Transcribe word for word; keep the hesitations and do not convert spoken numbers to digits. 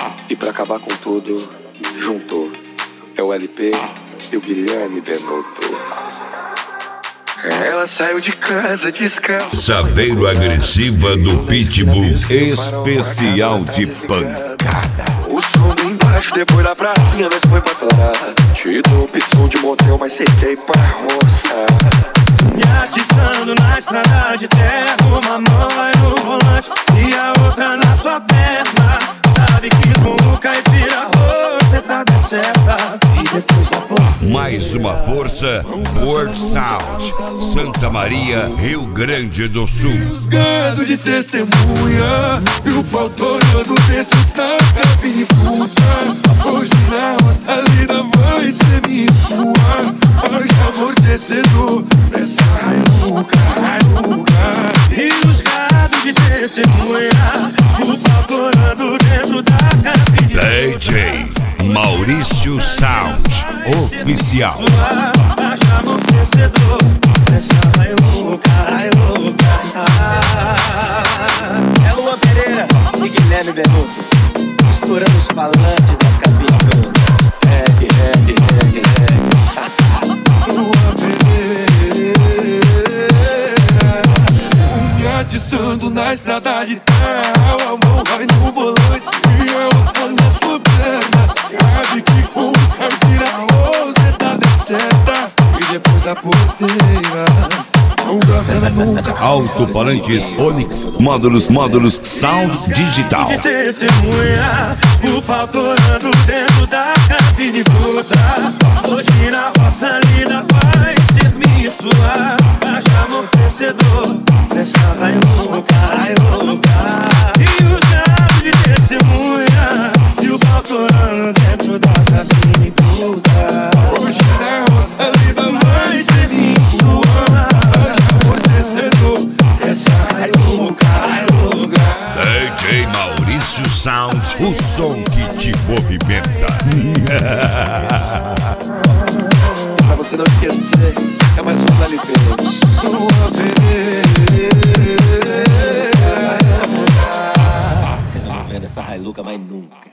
E pra acabar com tudo, juntou. É o L P e o Guilherme Benuto. Ela saiu de casa descalça. Saveiro agressiva do Pitbull. Especial de pancada. O som lá embaixo, depois na pracinha nós foi pra torar. Te dou opção de motel, mas cê quer ir pra roça. Me atiçando na estrada de terra. Uma mão vai no volante e a outra na sua perna. Sabe que com o caipira você tá de certa. E depois da porta Mais uma força, World Sound, Santa Maria, Rio Grande do Sul. Juzgado de testemunha e o pau torando dentro da cabine puta. Hoje na nossa lida vai ser minha e sua. Hoje amortecedor dessa railuca, railuca. E juzgado de testemunha o pau torando dentro da cabine puta. D J Maurício Sound Oficial. Baixa amortecedor dessa railuca, railuca. É Luan Pereira e Guilherme Benuto, misturando os falantes das cabines. Reggae, reggae, reggae, reggae. Luan Pereira, me atiçando na estrada de terra. A mão vai no volante e a outra na sua perna. Sabe que com o caipira você tá de certa. E depois da porteira Alto-falantes Onix, módulos, módulos, sound digital. De testemunha, o pau torando dentro da cabine bruta. Hoje na roça linda vai ser minha e sua. Baixa amortecedor dessa railuca, railuca. E os dados de testemunha e o pau torando dentro da cabine bruta. Hoje na roça linda vai ser minha e sua. Essa railuca, railuca. D J Maurício Sound, o som que te movimenta. Pra você não esquecer, é mais um L P. Eu não vendo essa railuca mais nunca.